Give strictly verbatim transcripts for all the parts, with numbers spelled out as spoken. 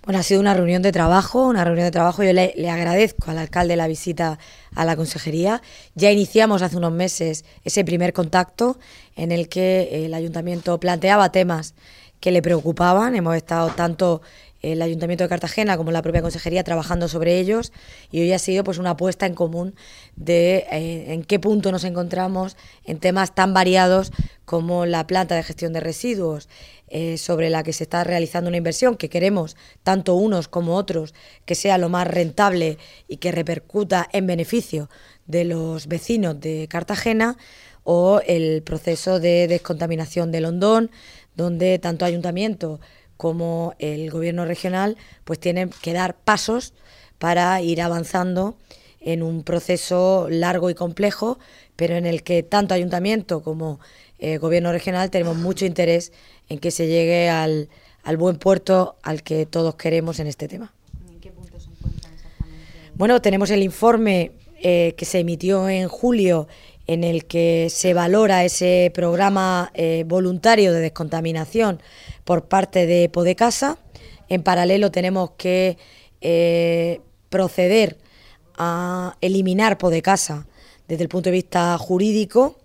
Bueno, ha sido una reunión de trabajo, una reunión de trabajo. Yo le, le agradezco al alcalde la visita a la consejería. Ya iniciamos hace unos meses ese primer contacto en el que el ayuntamiento planteaba temas que le preocupaban. Hemos estado tanto el Ayuntamiento de Cartagena como la propia consejería trabajando sobre ellos, y hoy ha sido pues una puesta en común de eh, en qué punto nos encontramos en temas tan variados como la planta de gestión de residuos, eh, sobre la que se está realizando una inversión que queremos, tanto unos como otros, que sea lo más rentable y que repercuta en beneficio de los vecinos de Cartagena, o el proceso de descontaminación del Hondón, donde tanto ayuntamiento como el gobierno regional pues tienen que dar pasos para ir avanzando en un proceso largo y complejo, pero en el que tanto ayuntamiento como eh, gobierno regional tenemos mucho interés en que se llegue al, al buen puerto al que todos queremos en este tema. ¿En qué punto se encuentran exactamente? Bueno, tenemos el informe eh, que se emitió en julio, en el que se valora ese programa eh, voluntario de descontaminación por parte de Podecasa. En paralelo tenemos que eh, proceder a eliminar Podecasa desde el punto de vista jurídico,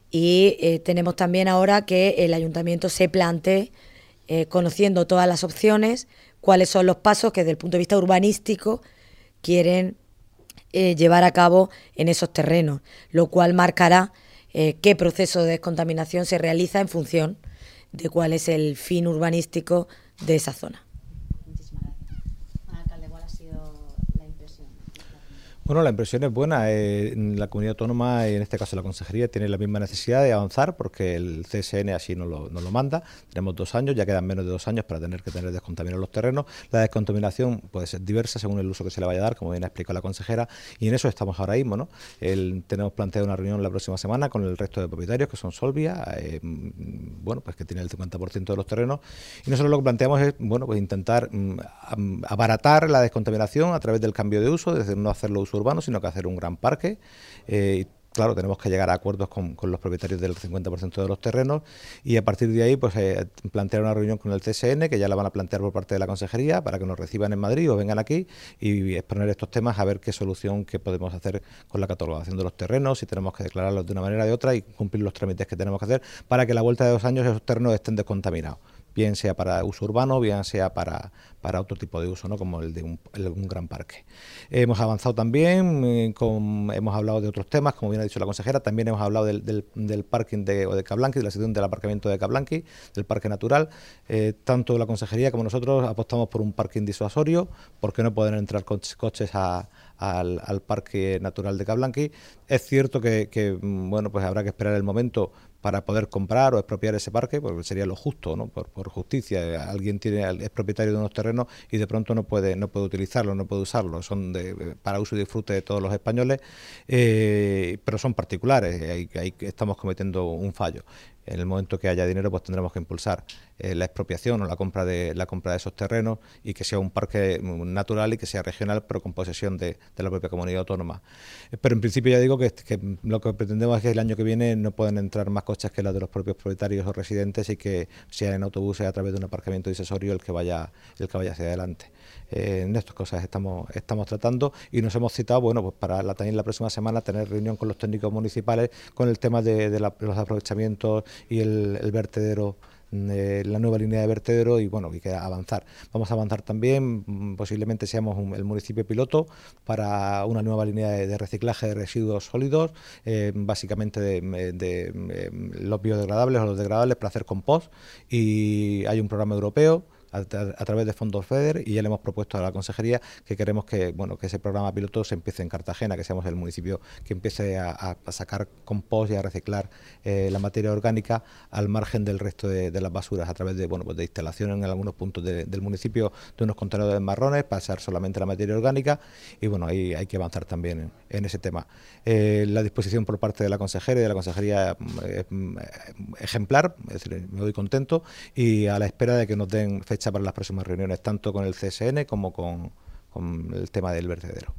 y eh, tenemos también ahora que el ayuntamiento se plantee, eh, conociendo todas las opciones, cuáles son los pasos que desde el punto de vista urbanístico quieren Eh, llevar a cabo en esos terrenos, lo cual marcará eh, qué proceso de descontaminación se realiza en función de cuál es el fin urbanístico de esa zona. Muchísimas gracias. Bueno, alcalde, ¿cuál ha sido la impresión? Bueno, la impresión es buena. Eh, la comunidad autónoma, y en este caso la consejería, tiene la misma necesidad de avanzar porque el C S N así nos lo, nos lo manda. Tenemos dos años, ya quedan menos de dos años para tener que tener descontaminados los terrenos. La descontaminación puede ser diversa según el uso que se le vaya a dar, como bien ha explicado la consejera, y en eso estamos ahora mismo, ¿no? El, tenemos planteado una reunión la próxima semana con el resto de propietarios, que son Solvia, eh, bueno, pues que tiene el cincuenta por ciento de los terrenos, y nosotros lo que planteamos es, bueno, pues intentar mm, abaratar la descontaminación a través del cambio de uso, es decir, no hacerlo uso urbano, sino que hacer un gran parque. Eh, claro, tenemos que llegar a acuerdos con, con los propietarios del cincuenta por ciento de los terrenos, y a partir de ahí pues eh, plantear una reunión con el C S N, que ya la van a plantear por parte de la consejería, para que nos reciban en Madrid o vengan aquí y exponer estos temas, a ver qué solución que podemos hacer con la catalogación de los terrenos, si tenemos que declararlos de una manera o de otra y cumplir los trámites que tenemos que hacer para que a la vuelta de dos años esos terrenos estén descontaminados, bien sea para uso urbano, bien sea para, para otro tipo de uso, ¿no? Como el de un, el de un gran parque. Eh, hemos avanzado también, eh, con, hemos hablado de otros temas, como bien ha dicho la consejera, también hemos hablado del, del, del parking de, de Cablanqui, de la situación del aparcamiento de Cablanqui, del parque natural. Eh, tanto la consejería como nosotros apostamos por un parking disuasorio, porque no pueden entrar coches, coches a, al, al parque natural de Cablanqui. Es cierto que, que bueno, pues habrá que esperar el momento para poder comprar o expropiar ese parque, porque sería lo justo, ¿no? Por, por justicia. Alguien tiene, es propietario de unos terrenos y de pronto no puede, no puede utilizarlo, no puede usarlo. Son de, para uso y disfrute de todos los españoles, eh, pero son particulares. Ahí, ahí estamos cometiendo un fallo. En el momento que haya dinero, pues tendremos que impulsar eh, la expropiación o la compra de la compra de esos terrenos, y que sea un parque natural y que sea regional, pero con posesión de, de la propia comunidad autónoma. Eh, pero en principio ya digo que, que lo que pretendemos es que el año que viene no pueden entrar más coches que los de los propios propietarios o residentes, y que sea en autobuses a través de un aparcamiento disuasorio el que vaya el que vaya hacia adelante. Eh, en estas cosas estamos estamos tratando, y nos hemos citado, bueno, pues para la, también la próxima semana tener reunión con los técnicos municipales con el tema de, de, la, de los aprovechamientos y el, el vertedero, eh, la nueva línea de vertedero, y bueno, y que avanzar. Vamos a avanzar también, posiblemente seamos un, el municipio piloto para una nueva línea de, de reciclaje de residuos sólidos, eh, básicamente de, de, de los biodegradables o los degradables, para hacer compost, y hay un programa europeo A, a través de fondos FEDER, y ya le hemos propuesto a la consejería que queremos que bueno que ese programa piloto se empiece en Cartagena, que seamos el municipio que empiece a, a sacar compost y a reciclar eh, la materia orgánica al margen del resto de, de las basuras, a través de bueno pues de instalación en algunos puntos de, del municipio de unos contenedores marrones, pasar solamente la materia orgánica, y bueno, ahí hay que avanzar también en, en ese tema. Eh, la disposición por parte de la consejera y de la consejería es eh, ejemplar, es decir, me voy contento, y a la espera de que nos den fecha para las próximas reuniones, tanto con el C S N como con, con el tema del vertedero.